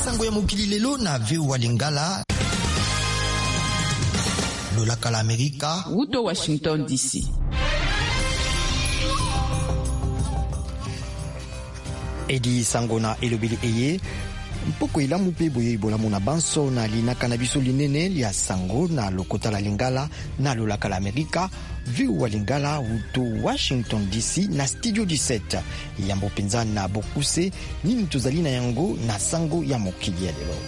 sango ya mokili lelo na veo wa Lingala lolaka la Amerika Uto Washington DC. Edi sango na elobeli eye mpoko ilamu pe boye ibolamu na banso na linaka na biso linene lia sango na lokota la Lingala na lolaka la Amerika veo wa Lingala Uto Washington DC na studio 17 yambo penza na bokuse nini tozali na yango na sango ya mokili ya lelo.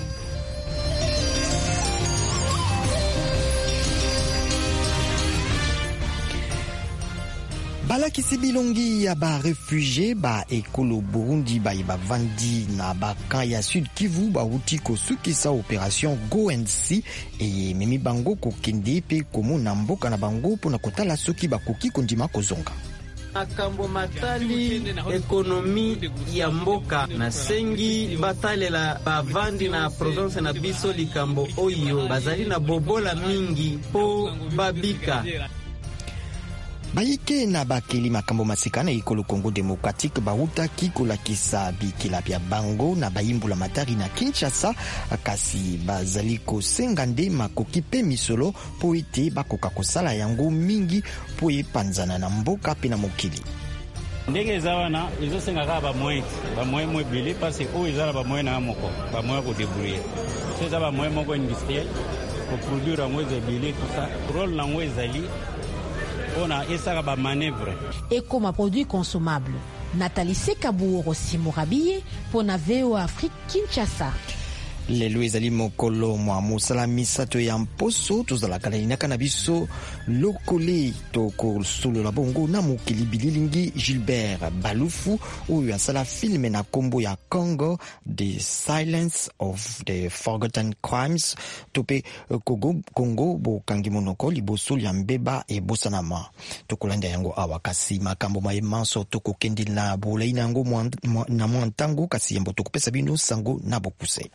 Balakisi bilongi ya ba réfugié ba ekolo Burundi ba vandi na baka ya Sud Kivu ba uti kosukisa opération Go and See e memi bango kokende pe komona mboka na bango pona kotala soki bakoki kondima kozonga. Akambo matali ekonomi ya mboka na sengi batalela bavandi na province na biso likambo oyo bazali na bobola mingi po babika. Bayike na bakeli makambo masika na ikolo Congo Démocratique bauta kikolakisa bikila bya bango na bayimbula matari na Kinshasa kasi bazali kosenga nde makoki pe misolo po ete bakoka kosala yango mingi po epanzana na mboka pe na mokili. Ndenge eza wana ezosenga kaka bamoye mobile parce oyo ezala bamoye na moko bamoye kodebrouiller so eza bamoye moko industriel koproduire yango ezebele tout ça rôle nango ezali ona esaka ba manœuvre ekoma produit consommable. Nathalie Sekaburo Simorabie pour na VO Afrique Kinshasa. Lelo ezali mokolo mwa mosala misato ya mposo tozalaka na linaka na biso lokole tokosolola bongo na mokili bililingi Gilbert Balufu oyo asala filme na kombo ya Congo The Silence of the Forgotten Crimes tope Congo bokangi monoko liboso ya mbeba ebosanama tokolanda yango awa kasi makambo maemanso tokokende na bolai nango na mwantango kasi yambo tokopesa bino sango na bokuse.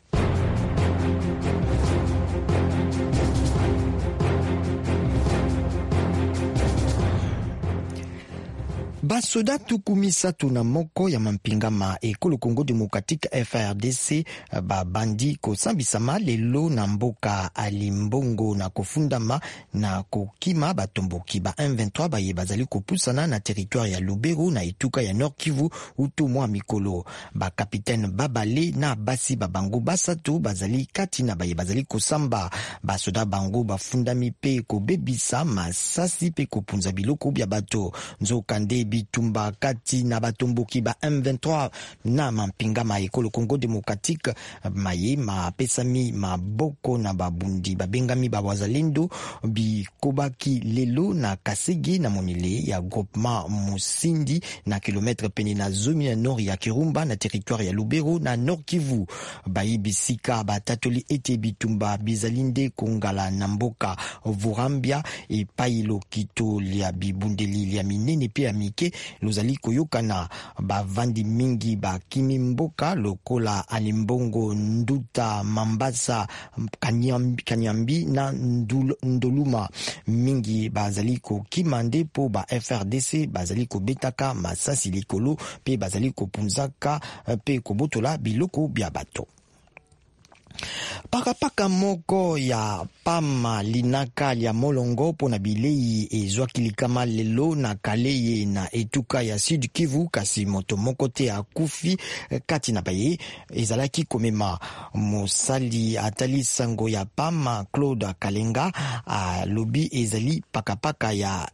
Basoda tukumisatu na moko ya mampinga ma ekolo Congo Démocratique FARDC babandi kosambisama lelo na mboka alimbongo na kofundama na kokima batomboki ba M23 baye bazali kopusana na territoire ya Lubero na etuka ya Nord Kivu utu mwa mikolo ba capitaine Babale na basi babango basatu bazali kati na baye bazali kosamba basoda bango bafundami pe kobebisa masasi pe kopunza biloko bya bato nzokande bitumba kati na batomboki ba M23 na mampinga ma ekolo Congo Démocratique maye mapesami maboko na babundi babengami babwazalendo bikobaki lelo na Kasege na monile ya groupement Musindi na kilometre pene na zomi na nord ya Kirumba na territoire ya Lubero na Nord Kivu bayibisika batatoli ete bitumba bizalinde kongala na mboka Vurambia e pailo kito lia bibundeli lia minene pe amike lozali koyokana bavandi mingi bakimi mboka lokola alimbongo nduta mambasa kanyambi na ndoluma mingi bazali kokima nde po ba FRDC bazali kobetaka masasi likolo pe bazali kopunzaka pe kobotola biloko bya bato. Pakapaka moko ya pama linaka ya molongo pona bilei ezwakilikama lelo na kaleye na etuka ya Sud Kivu kasi moto moko te akufi kati na baye ezalaki komema mosali atali sango ya pama Claude Kalenga lobi ezali pakapaka ya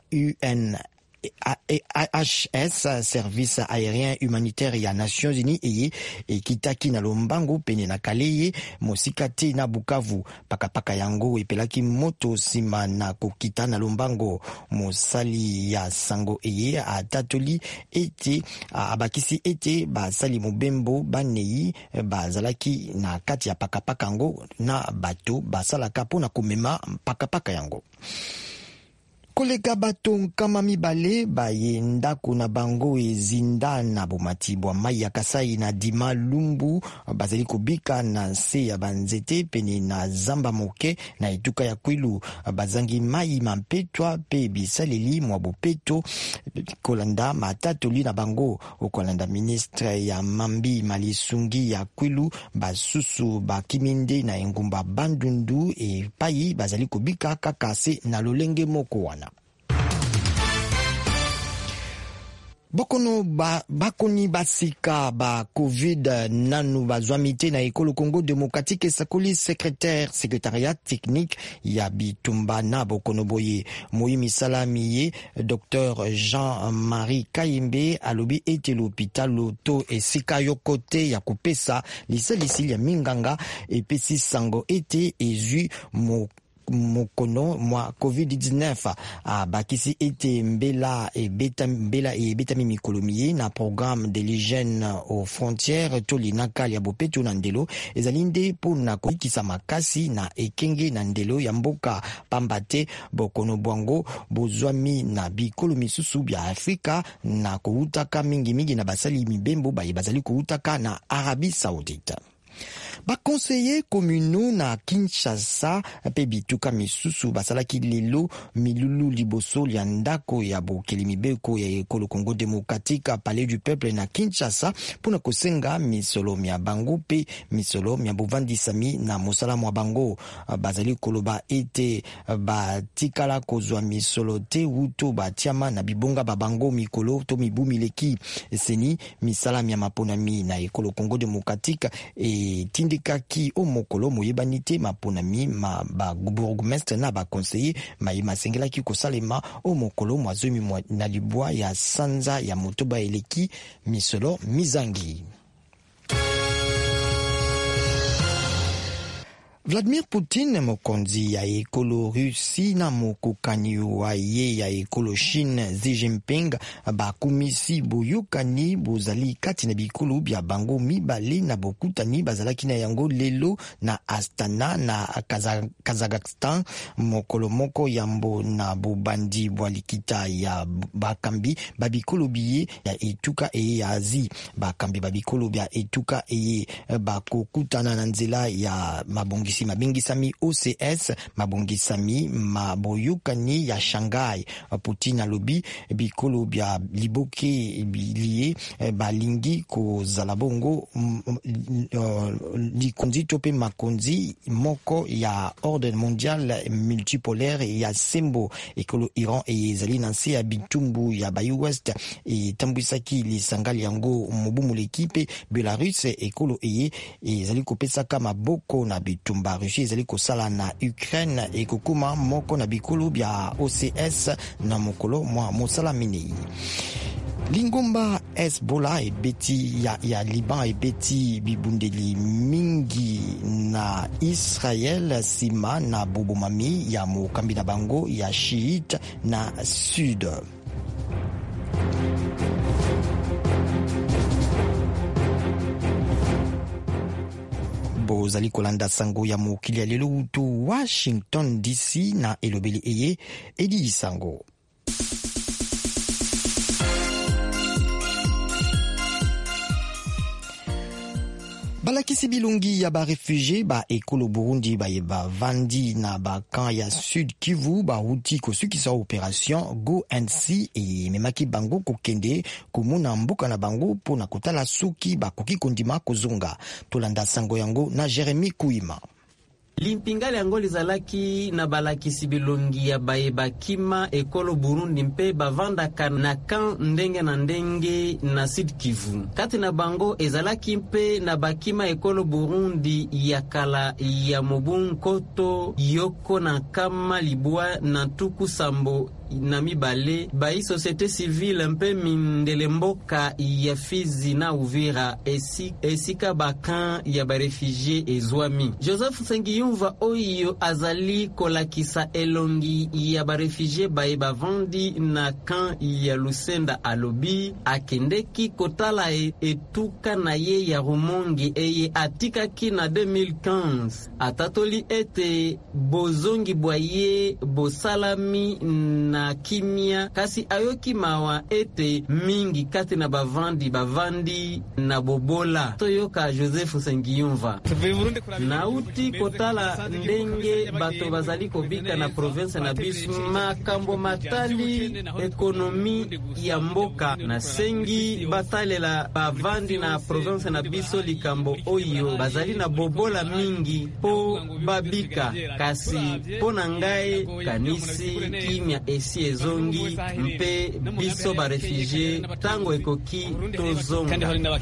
HS service aérien humanitaire ya Nations Unies eye ekitaki na lombango pene na kaleye mosikate na Bukavu pakapaka yango epelaki moto sima na kokita na lombango mosali ya sango eye atatoli ete abakisi ete basali mobembo banei bazalaki na kati ya pakapaka yango na bato basalaka pona komema pakapaka yango. koleka bato nkama mibale baye ndako na bango ezinda na bomati bwa mai ya Kasai na Dima Lumbu bazali kobika na se ya banzete pene na zamba moke na etuka ya Kwilu. Bazangi mai mampetwa pe bisaleli mwa bopeto kolanda matatoli na bango. Okolanda ministre ya Mambi Malisungi ya Kwilu basusu bakiminde na engumba Bandundu e payi bazali kobika kakase na lolenge moko wana. Bokono bakoni basika ba COVID nanu bazwamite na ekolo Congo Démocratique esakoli secrétariat technique ya bitumba na bokono boye. Moi misalami ye Dr Jean-Marie Kayembe alobi ete l'hôpital to esika yokote ya kopesa lisalisi ya minganga epesi sango ete ezui mokono mwa COVID-19 bakisi ete mbela e betami mikolomiye na programme de l'hygiène aux frontières toli nakali ya bopeto na ndelo ezalinde pona koikisa makasi na ekenge na ndelo ya mboka pambate bokono bwango bozwami na bikolo misusu bya Afrika na koutaka mingi na basali mibembo baye bazali koutaka na Arabie Saoudite. Bakonseiller communaux na Kinshasa pe bituka misusu basalaki lelo milulu liboso ya ndako ya bokeli mibeko ya ekolo Congo Démocratique Palais du Peuple na Kinshasa pona kosenga misolo mya bango pe misolo mya bovandisami na mosala mwa bango. Bazali koloba ete batikala kozwa misolo te uto batiama na bibonga babango mikolo to mibumileki seni misala mya maponami na ekolo Congo Démocratique e tindikaki o mokolo moyebanite maponami ma ba bourgmestre na ba conseiller mayima sengelaki kosalema o mokolo mwazomi na libwa ya sanza ya motoba eleki misolo mizangi. Vladimir Poutine mokonzi ya ekolo Russie na mokokani wa ye ya ekolo Chine Xi Jinping bakumisi boyokani bozali kati na bikolo bya bango mibale na bokutani bazalaki na yango lelo na Astana na Kazakhstan mokolo moko yambo na bobandi bwa likita ya bakambi babikolo biye ya etuka eye ya Asie. Bakambi babikolo bya etuka eye bakokutana na nzela ya mabongisami OCS mabongisami maboyukani ya Shanghai. Putin alobi bikolo bya liboke biliye balingi ko zalabongo likonzi tope makonzi moko ya ordre mondial multipolaire ya sembo ekolo Iran ezali nanse ya bitumbu ya Bayi West tambwisaki lisangali yango mobumu l'équipe Belarus ekolo ezali kopesaka maboko na bitumbu Russie ezali kosala na Ukraine ekokuma moko na bikolo bya OCS na mokolo mwa mosala minei. Lingomba Hezbollah ebeti ya Liban ebeti bibundeli mingi na Israel sima na bobomami ya mokambi na bango ya Shiite na Sud. Bozali kolanda sango ya mokili ya lelo utu Washington DC na elobeli eye Edi Sango. Balakisi bilungi ya ba réfugié ba ekolo Burundi ba yeba vandi na ba camp ya Sud Kivu ba huti kosukisa opération Go and See e memaki bango kokende komona mboka na bango pona kotala suki ba koki kondima kozonga. Tolanda sango yango na Jeremy Kuima. Limpingali yango lizalaki na balakisi bilongi ya bayeba kima ekolo Burundi mpe bavandaka na kan ndenge na ndenge na Sud Kivu. Kati na bango ezalaki mpe na bakima ekolo Burundi ya kala ya Mobunkoto Yoko na Kama Libwa na Tuku Sambo na mibale bayi société civile mpe mindele mboka ya Fizi na Uvira esika bakan ya barefugie ezwami. Joseph Sengiyumva oyo azali kolakisa elongi ya barefugie baye bavandi na kan ya Lusenda alobi akendeki kotala etuka na ye ya Rumongi eye atikaki na 2015 atatoli ete bozongi bwaye bosalami na kimia kasi ayoki mawa ete mingi kati na bavandi na bobola. Toyoka Joseph Sengiyumva. Nauti kotala ndenge bato bazali kobika na province na biso makambo matali ekonomi ya mboka na sengi batalela bavandi na province na biso likambo oyo bazali na bobola mingi po babika kasi pona ngai kanisi kimia esi ezongi mpe biso ba refugie tango ekoki tozonga.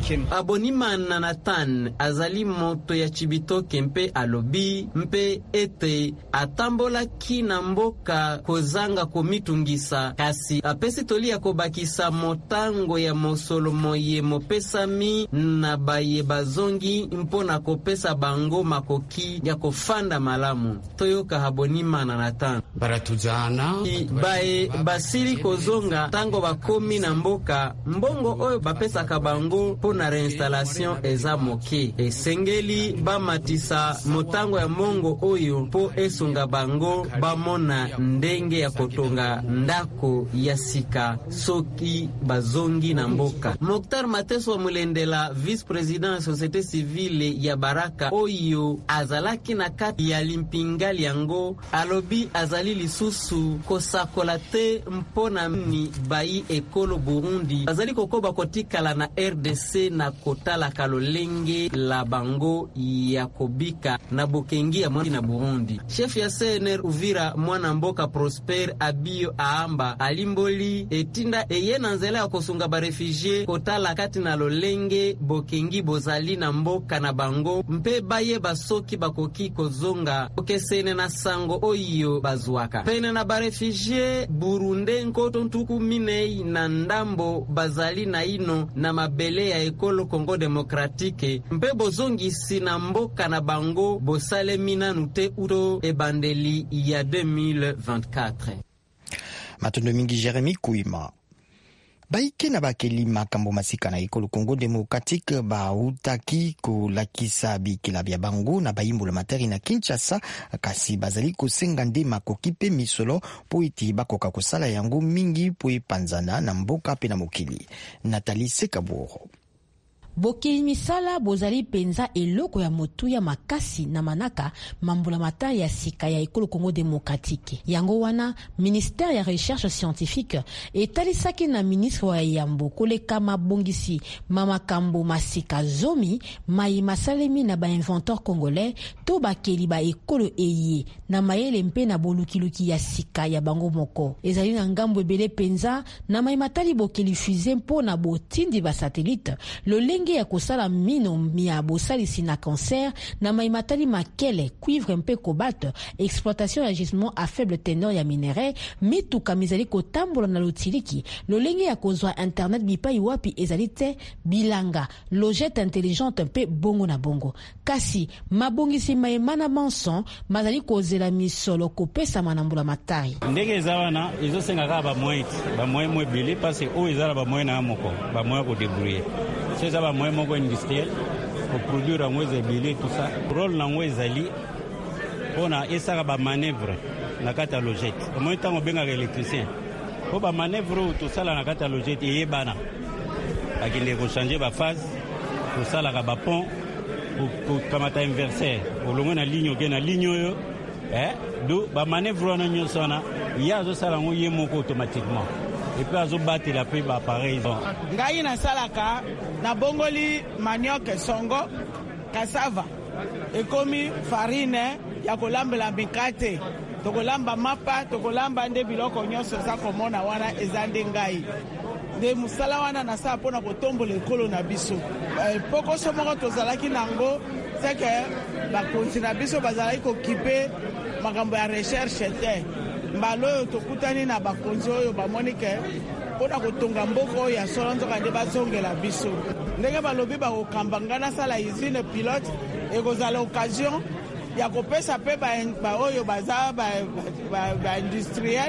Abonimana Nathan azali moto ya Chibitoke mpe alobi mpe ete atambola kina mboka kozanga komitungisa kasi apesi toli ya kobakisa motango ya mosolo moye mopesami na baye bazongi mpona kopesa bango makoki ya kofanda malamu. Toyoka Habonimana Nathan. Baratujana baye basili kozonga tango bakomi na mboka mbongo oyo bapesa kabango pona reinstallation eza moke. Esengeli bamatisa motango ya mongo oyo po esunga bango bamona ndenge ya kotonga ndako ya sika soki bazongi na mboka. Mokhtar Mateso Mulendela, vice-président ya société civile ya Baraka oyo azalaki na kati ya limpingali yango, alobi azali lisusu kosakola te mpona ni bayi ekolo Burundi azali kokoba kotikala na RDC na kotala kalolenge la bango ya kobika na bokengi ya mwani na Burundi. Chef ya CNR Uvira mwana mboka Prosper Abio Aamba alimboli etinda eyena nzela ya kosunga ba refugie kotala kati na lolenge bokengi bozali na mboka na bango mpe baye basoki bakoki kozonga okesene na sango oyo bazwaka. Pene na ba refugie Burunde nkoto ntuku minei na ndambo bazali na ino na mabele ya ekolo Congo Demokratike mpe bozongisi na mboka na bango bosale minanu te uto ebandeli ya 2024. Matondo mingi Jeremy Kuima. Baike na bakeli makambo masika na ekolo Congo Demokratike bautaki kolakisa bikila bya bango na bayimbula materi na Kinshasa kasi bazali kosenga nde makoki pe misolo po iti bakoka kosala yango mingi po epanzana na mboka pe na mokili. Nathalie Sekaboro. Bokeli misala bozali penza eloko ya motuya makasi na manaka mambula matari ya sika ya ekolo Congo Demokratike. Yango wana ministère ya recherche scientifique etalisaki na ministre wa yambo koleka mabongisi mamakambo masika zomi mai masalemi na ba inventeur congolais to bakeli ba ekolo eye na mayele mpe na bolukiluki ya sika ya bango moko. Ezali na ngambo ebele penza na mai matali bokeli fusée mpo na botindi ba satellite lolenge ya kosala mino mia bosalisi na cancer na maimatali makele cuivre mpe cobalt exploitation ya gisement à faible teneur ya minerai mituka mizali kotambola na lotiliki lolenge ya kozwa internet bipai wapi ezali te bilanga logette intelligente mpe bongo na bongo kasi mabongisi maemana manson mazali kozela misolo kopesa manambula matari ndenge eza wana ezosenga kaka bamoye mwebele parce oyo ezala bamoye na moko bamoye kodebrouiller so eza bamoye moko industriel koproduire yango ezebele tout ça rôle nango ezali mpona esaka bamanevre na kati ya logette omoyi ntango obengaka électricien po bamanevre oyo tosala na kati ya logette eyebana akende kochange baphase tosalaka bapont kokamata inversaire olongo na ligne oke na ligne oyo do bamanevre wana nyonso wana ye azosala yango ye moko automatiquement epuis azobatela mpe baappareil ngai nasalaka na bongoli manioc songo cassava ekomi farine ya kolambela mikate tokolamba mapa tokolamba nde biloko nyonso eza komona wana eza nde ngai nde mosala wana nasala mpona kotombola ekolo na biso pokoso moko tozalaki nango seke bakonzi na biso bazalaki kokipe makambo ya recherche te mbala oyo tokutani na bakonzi oyo bamoni ke mpona kotonga mboka oyo ya solo nzoka nde bazongela biso ndenge balobi bakokamba nga nasala usine pilote ekozala occasion ya kopesa mpe baoyo baza baindustriel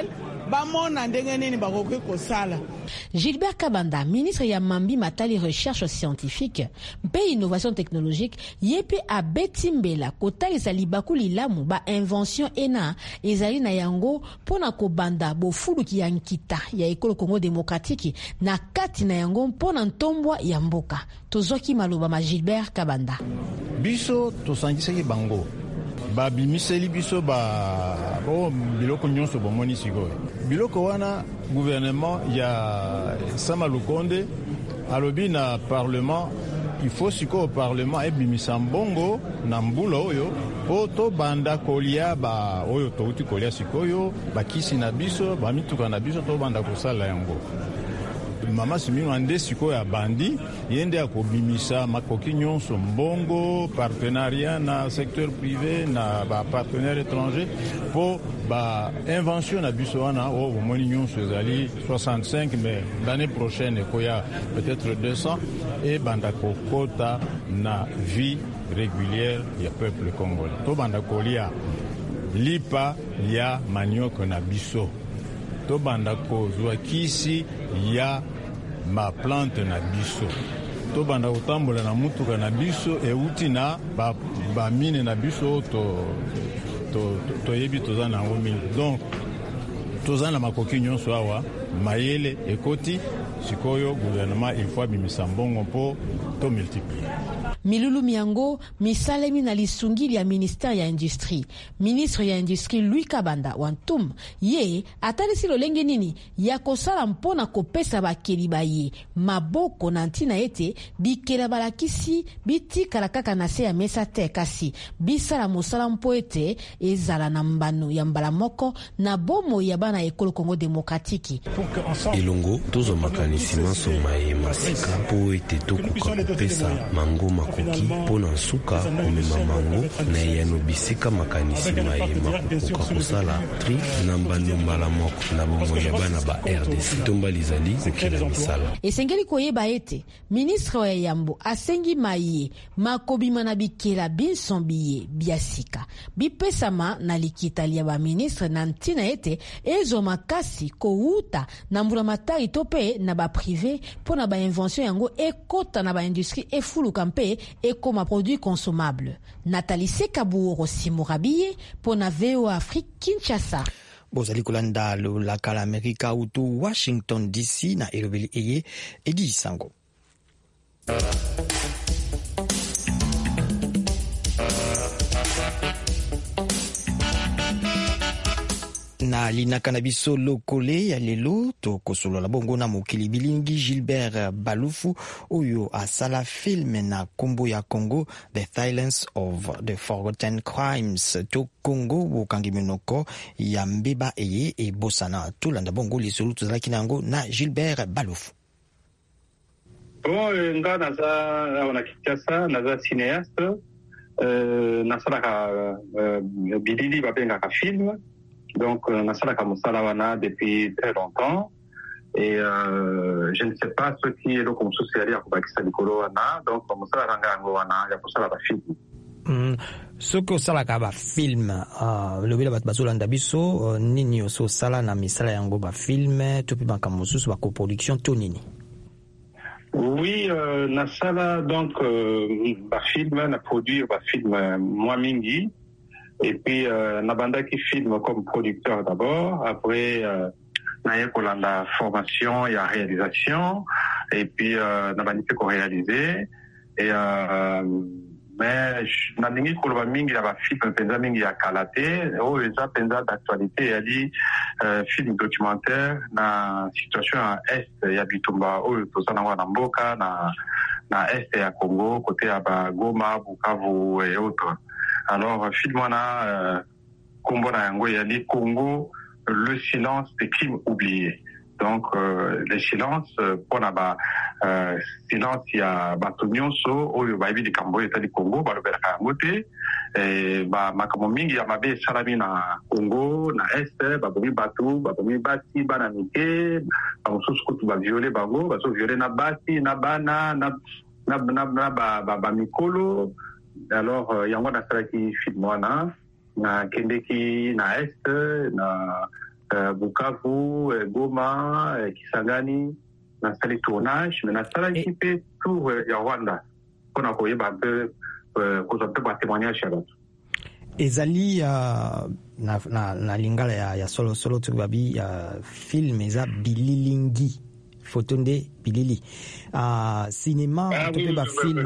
bamona ndenge nini bakoki kosala. Gilbert Kabanda, ministre ya Mambi Matali recherche scientifique mpe innovation technologique, yepe abeti mbela kotalisa libaku lilamu ba invention ena ezali na yango pona kobanda bofuluki ya nkita ya ekolo Congo démocratique na kati na yango pona ntombwa ya mboka. Tozoki maloba ma Gilbert Kabanda. Biso tosangisaki bango babimiseli biso biloko nyonso bomoni sikoyo. Biloko wana gouvernement ya Sama Lukonde alobi na parlement, il faut sikoyo parlement ebimisa mbongo na mbula oyo po to banda kolia oyo touti kolia sikoyo bakisi na biso bamituka na biso to banda kosala yango. Mama Simingo ande sikoyo ya bandi yende ya kobimisa makoki nyonso mbongo partenariat na secteur privé na ba partenaires étrangers po ba invention na biso wana o moni nyonso ezali 65 mais l'année prochaine koya peut-être 200 et banda kokota na vie régulière ya peuple congolais. To banda kolia lipa ya manioc na biso. To banda kozwa kisi ya ma plante na biso. To banda kotambola na mutuka na biso euti na ba mine na biso to yebi toza na ngo mingi. Donc toza na makoki nyonso awa mayele ekoti sikoyo gouvernement il faut bimisa mbongo po to multiplier. Milulu Miango misalemi na lisungili ya ministère ya industrie. Ministre ya industrie Louis Kabanda Wantum ye atalisi lolenge nini ya kosala mpona kopesa bakeli baye maboko na ntina ete bikela balakisi bitikala kaka na se ya mesa te kasi bisala mosala mpo ete ezala na mbano ya mbala moko na bomo ya bana ekolo Congo démocratique. Elongo tozo makanisi masomaye masika po ete tokuka kopesa mangoma koki pona nsuka komema mango na yano bisika makanisi mayema kokoka kosala tri na mbano mbala moko na bomo ya bana ba RDC tomba lizali kokila misala. Esengeli koyeba ete ministre wa Yambo asengi maye makobima na bikela binsombiye biasika bipesama na likitali ya ba ministre na ntina ete ezo makasi kouta na mbula matari tope na ba privé pona ba invention yango ekota na ba industrie efuluka mpe ekoma produit consommable. Nathalie Sekaburo Simurabiye pona VO Afrique Kinshasa. Bozali kolanda la kala Amerika utu Washington DC na elobeli eye Edi Sango. Na linaka na biso lokole ya lelo to kosolola bongo na mokili bilingi Gilbert Balufu oyo asala filme na kombo ya Congo The Silence of the Forgotten Crimes to Congo bokangi minoko ya mbeba eye e bosana tulanda bongo lisolo tozalaki nango na Gilbert Balufu. Bon, nga naza na Kinshasa naza cinéaste nasalaka bilili babengaka film. Donc, nasalaka mosala wana depuis très longtemps et je ne sais pas ce qui est le comme social ya kubakisa likolo wana donc mosala rangango wana ya kosala ba film. Soko salaka ba film lobela bat bazolanda biso nini oso sala na misala yango ba film to pe banka mosusu ba coproduction to nini. Oui, nasala donc ba film na produire ba film moi mingi. Et puis, Nabanda qui filme comme producteur d'abord, après, Naye Kolanda formation et réalisation, et puis, Nabandi qui réalisé, et, mais, Nabingi Koloba Mingi, la film Penza Mingi à Kalate, oh, Eza Penza d'actualité, il a dit, film documentaire, na situation à Est, Yabitumba, oh, Tozana Namboka, na Est et à Congo, côté à Goma, Bukavu et autres. Alors, film wana Kombo na yango yali Congo, le silence des crimes oubliés. Donc, le silence pona ba silence ya bato nyonso oyo bayebi likambo etali Congo balobelaka yango te ba makambo mingi ya mabe esalami na Congo na Est babomi bato babomi basi bana mike bamosusu kutu baviole bango bazoviole na basi na bana ba mikolo. Alors, yango nasalaki film wana na kendeki na Est na Bukavu, Goma, Kisangani, nasali tournage, mais nasala équipe tout ya Rwanda. On a koyeba un peu kozwa mpe ba témoignage ya bato. Ezali na lingala ya solo tubabi film eza bililingi photo nde bilili cinéma to pe ba film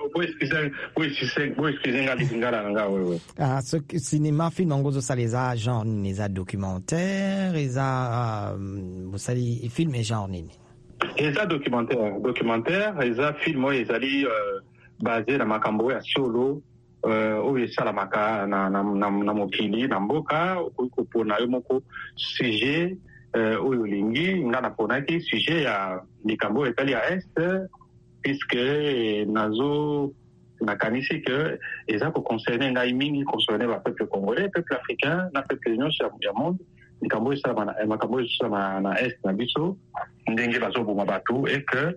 ce cinéma film ngozo ça les a genre les a documentaire eza bosali film et genre nini eza documentaire eza film ezali basé na makambo ya solo oyo esalamaka na mokili na mboka okopona yo moko sujet oyo olingi nga naponaki sujet ya likambo etali ya est puisque nakanisi ke eza koconcerne ngai mingi concerne bapeuple congolais, peuple africain na peuple nyonso ya monde likambo makambo esalama na est na biso ndenge bazoboma bato et que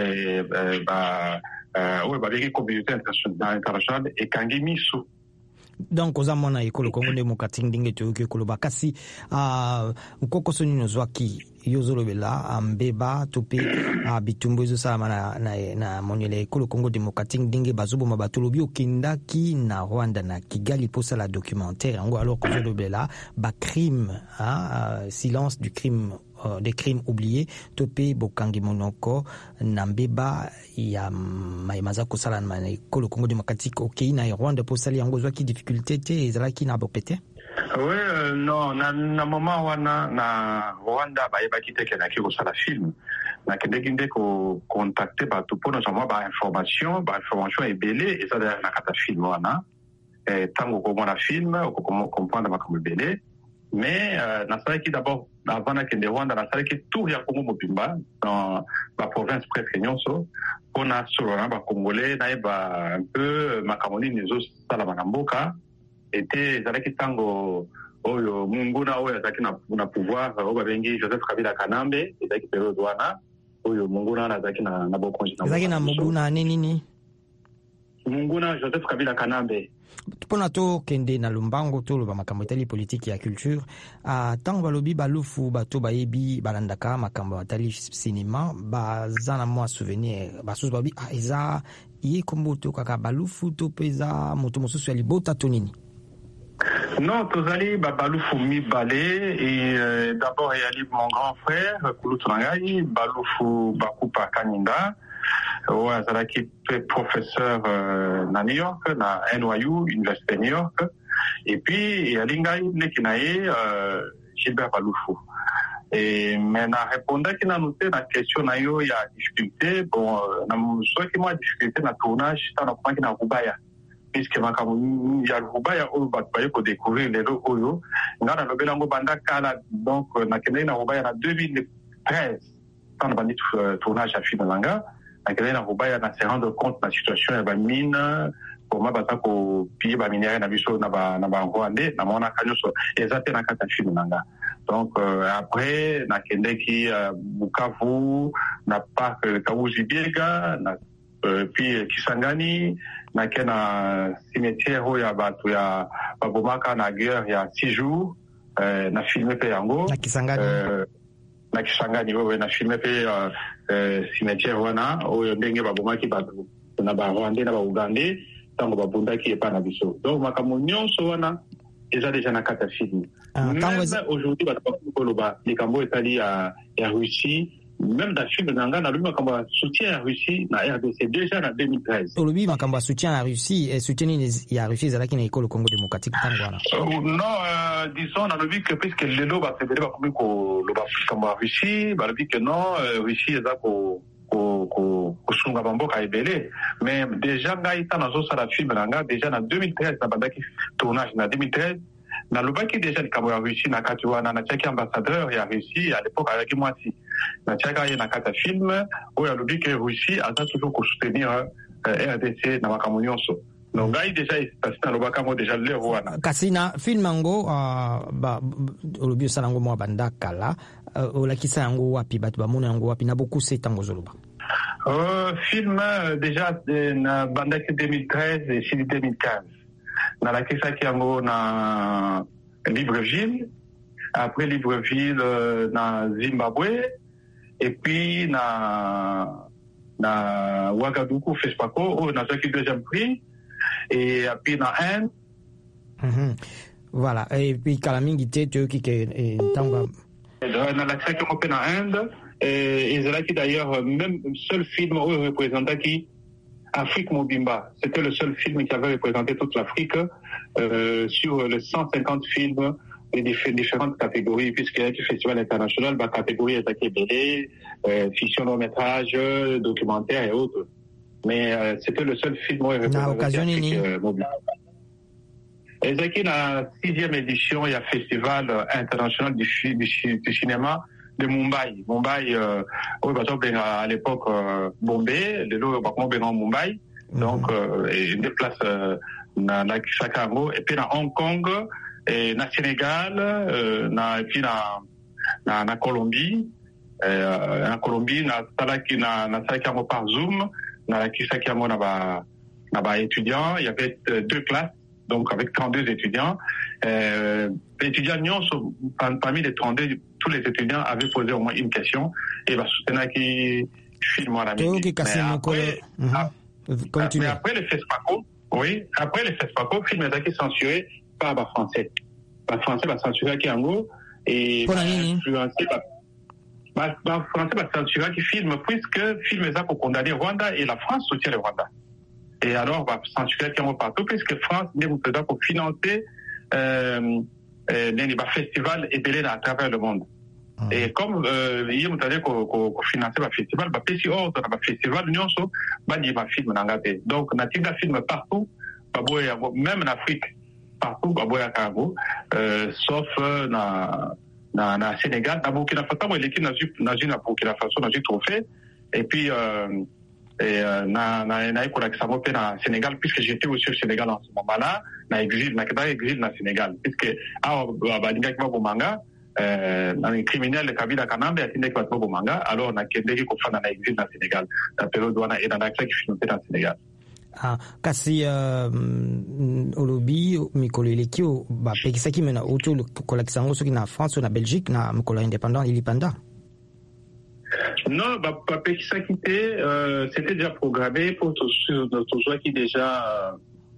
oyo babengi communauté internationale ekangi miso. Donc oza mwana ekolo Kongo Democratique ndenge toyoki koloba kasi nkokoso nini ozwaki yo ozolobela mbeba to mpe bitumbu ezosalama na monyele ekolo Kongo Democratique ndenge bazoboma bato lobi okendaki na Rwanda na Kigali posala documentaire yango alors kozolobela bacrime silence du crime des crimes oubliés topé bokangi monoko na mbeba ya maza kosala na ekolo Congo Démocratique okei na Rwanda posali yango zwaki difficulté te ezalaki na bopete. Oui, non, na moment wana na Rwanda bayebaki te kenaki kosala film nakendeki nde kocontacte bato mpona zwa mwa bainformation ebele eza na kata film wana ntango okomona film okokomprendre makambo ebele. Mais nasalaki d'abord avant nakende Rwanda nasalaki tour ya Congo mobimba dans la province presque nyonso mpona solola na bacongolais nayeba un peu makambo nini ezosalama na mboka ete ezalaki ntango oyo munguna oyo azalaki na pouvoir oyo babengi Joseph Kabila Kanambe ezalaki periode wana oyo munguna wana azalaki na bokonzi ezalaki na munguna nini munguna Joseph Kabila Kanambe. Mpona tokende na lombango toloba makambo etali politike ya culture ntango balobi balufu bato bayebi balandaka makambo atali cinéma baza na mwa souvenir basusu balobi eza ye kombo to kaka balufu to mpe eza moto mosusu ya libota to nini? Non, tozali balufu mibale et d'abord eyali mon grand frère kulutu na ngai balufu bakupa Kaninda oyo azalaki professeur na New York na NYU Université New York et puis eyali ngai ndeki na ye Gilbert Balufu mais na répondaki nanu te na question na yo ya difficulté bon soki mwa difficulté na tournage ntango nakomaki na Rubaya puisque makambo ya Rubaya oyo bato baye kodécouvrir lelo oyo nga nalobela yango banda kala donc nakendeki na Rubaya na 2013 ntango bandi tournage ya film nanga nakendeki na Rubaya na se rendre compte na situation ya bamine koma baza kopie baminere na biso na barwandais na monaka nyonso eza te na kati ya film nanga. Donc après nakendeki Bukavu na parc Kabuzi Biega na puis Kisangani nake na cimetière oyo ya bato ya babomaka na guerre ya 6 jours na filme pe yango na Kisangani na Kisangani oyo na filme pe cimetière wana oyo ndenge babomaki bato na barwandais na baugandais ntango babundaki epa na biso. Donc makambo nyonso wana eza deja na kata film. Même aujourd'hui bato bakoloba likambo etali ya Russie même dans le film nanga na lui makambo soutien à Russie na RDC déjà en 2013. Olobi makambo soutien à Russie et soutien ya Russie ezalaki na ekolo Congo Démocratique tango wana. Non, disons na lobi que puisque lelo ba fedele ba komi ko loba makambo à Russie, ba lobi que non Russie eza ko sunga bamboka ebele mais déjà ngai tana zo sala film nanga déjà na 2013 na bandaki tournage na 2013 na lobaki déjà likambo ya Russie na kati wana na tiaki ambassadeur ya Russie à l'époque ayaki mwasi na tiaka ye na kati film oyo alobi ke Russie aza toujours kosoutenir RDC na makambo nyonso donc ngai déjà na lobaka mo déjà lero wana kasi na film yango olobi osala yango mwa bandakala olakisa yango wapi bato bamona yango wapi na bokuse ntango ozoloba film déjà na bandaki 2013 et 2015 nalakisaki yango na Libreville après Libreville na Zimbabwe et puis na Ouagadougou FESPACO où na qui deuxième prix et puis na Inde. Voilà, et puis Kalamingi Teto qui est tanga na la qui on na Inde et c'est là qui d'ailleurs même seul film où représentait qui Afrique Mobimba, c'était le seul film qui avait représenté toute l'Afrique sur les 150 films de différentes catégories, puisqu'il y a un festival international, la catégorie est acquébélée, fiction long-métrage, documentaire et autres. Mais c'était le seul film où il représentait l'Afrique Mobimba. Et c'est qu'il y a la 6e édition, il y a un festival international du cinéma de Mumbai. Mumbai, à l'époque, Bombay, le lot en Mumbai. Donc, il déplace na Kisakango. Et puis, na Hong Kong, et na Sénégal, et puis na Colombie. Na Colombie, na Salakamo par Zoom, na Kisakango, na étudiants. Il y avait 2 classes. Donc avec 32 étudiants. Étudiants, parmi les 32, tous les étudiants avaient posé au moins une question et soutenir qui filme à la musique. Mais après les FESPACO, le film est censuré par les Français. Les Français va censurer qui en gros et influencer les Français va censurer qui filme puisque le film est pour condamner Rwanda et la France soutient le Rwanda. Et alors, va censurer partout, puisque France n'est pas pour financer les festivals et à travers le monde. Et comme il y a qu'on finance le festival, si on a un festival, nous avons un film. Donc, on a un film partout, même en Afrique, partout, sauf dans Sénégal, dans Burkina Faso, l'équipe n'a Burkina Faso, n'a trophée. Et puis, na école na Sénégal puisque j'étais aussi au Sénégal en ce moment-là na exil na Sénégal puisque balinga ki manga na criminel Kabila Kanambe atinde ki batbo manga alors na kendeki ko fana na exil na Sénégal na période wana et na accès qui financé na Sénégal kasi olobi mikolo eleki bapekisaki mena auto kolakisa yango soki na France ou na Belgique na mokolo indépendant ilipanda. Non, Papé qui s'est quitté, c'était déjà programmé pour tous ceux qui déjà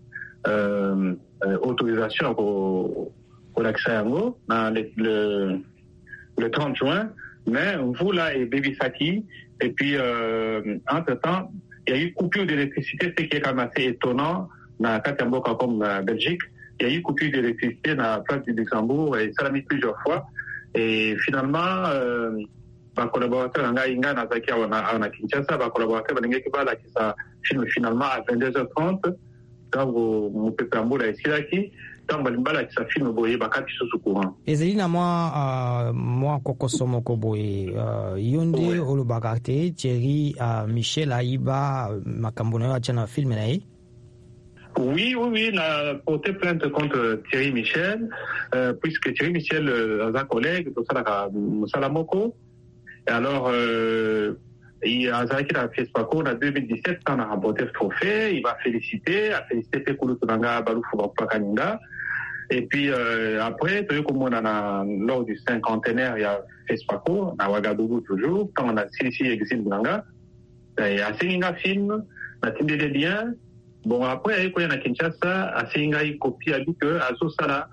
autorisation pour l'accès à nous le 30 juin. Mais vous là et Baby Saki et puis entre-temps, il y a eu coupure d'électricité, ce qui est quand même assez étonnant dans Katamboka comme Belgique. Il y a eu coupure d'électricité dans la place du Luxembourg et ça l'a mis plusieurs fois. Et finalement, ma collaborateur Inga Nazaki à Kinshasa, ma collaborateur Banenge Kibala qui sa film finalement à 22h30 quand vous pouvez prendre la Siraki quand Balimbala qui sa film boye bakati sous courant. Ezeli na moi kokosomo ko boye yonde olobakate Thierry Michel Aïba makambo na chana film na yi. Oui, on a porté plainte contre Thierry Michel puisque Thierry Michel est un collègue de Salamoko. Et alors, il a fait FESPACO en 2017 quand on a remporté le trophée. Il va féliciter Pekulu Tunanga Balufu Bapakaninga. Et puis après, lors du cinquantenaire, il y a FESPACO, à Ouagadougou toujours, quand on a Sisi Exil Nanga. Il y a Séninga Film, on a Tindé des liens. Bon, après, quand il y a Kinshasa, à Séninga, il copie, a dit que à Sosala,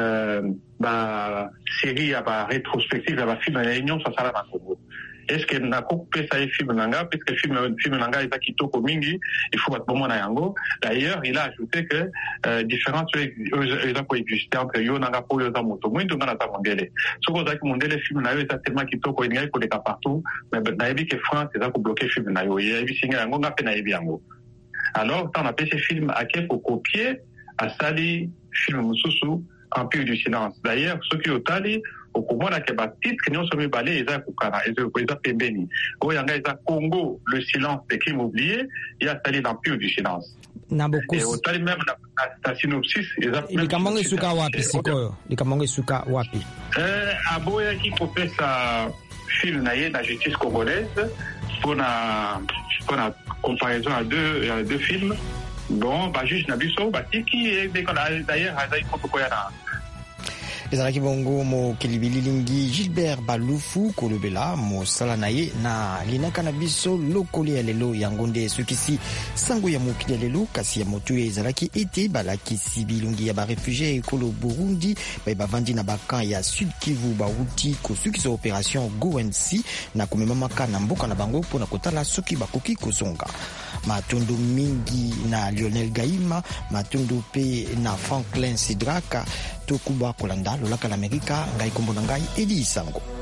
série à rétrospective à film à la Réunion ça sera dans Congo. Est-ce que n'a coupé ça film nanga puisque film nanga est qui toko mingi il faut battre na yango. D'ailleurs il a ajouté que différentes ils ont coexisté entre yo nanga po yo za moto mwindu ngana ta mondele soko za ki mondele film na yo est tellement qui toko inga ko leka partout mais na yebi que France ils ont bloqué film na yo yebi singa yango nga pe na yebi yango. Alors quand on a fait ces films à quel pour copier à sali film mususu Empire du silence. D'ailleurs, ceux qui ont tali, au moment là, que les titres qui nous sont balés, ils ont Koukara, ils ont Pembeni. Au Yanga, ils ont Congo, le silence des crimes oubliés, il y a tali l'Empire du silence. Et au tali même, la synopsis, ils ont. Les Kamangue Suka Wapi, c'est quoi? Les Kamangue Suka Wapi. Aboya qui coupait sa film naïe, la justice congolaise, pour la comparaison à deux films. Bon, juste Nabiso, qui est d'ailleurs, ezalaki bongo mokili bililingi Gilbert Balufu kolobela mosala na ye na linaka na biso lokolo ya lelo yango nde esukisi sango ya mokili ya lelo kasi ya motu ezalaki ete balakisi bilungi ya barefugie ekolo Burundi bavandi na bakan ya Sud Kivu bauti kosukisa operation GoNC na komemamaka na mboka na bango mpona kotala soki bakoki kozonga. Matondo mingi na Lionel Gaima, matondo pe na Franklin Sidraka, tokuba kolanda lolaka l'Amerika, ngai kombo na ngai Edi Sango.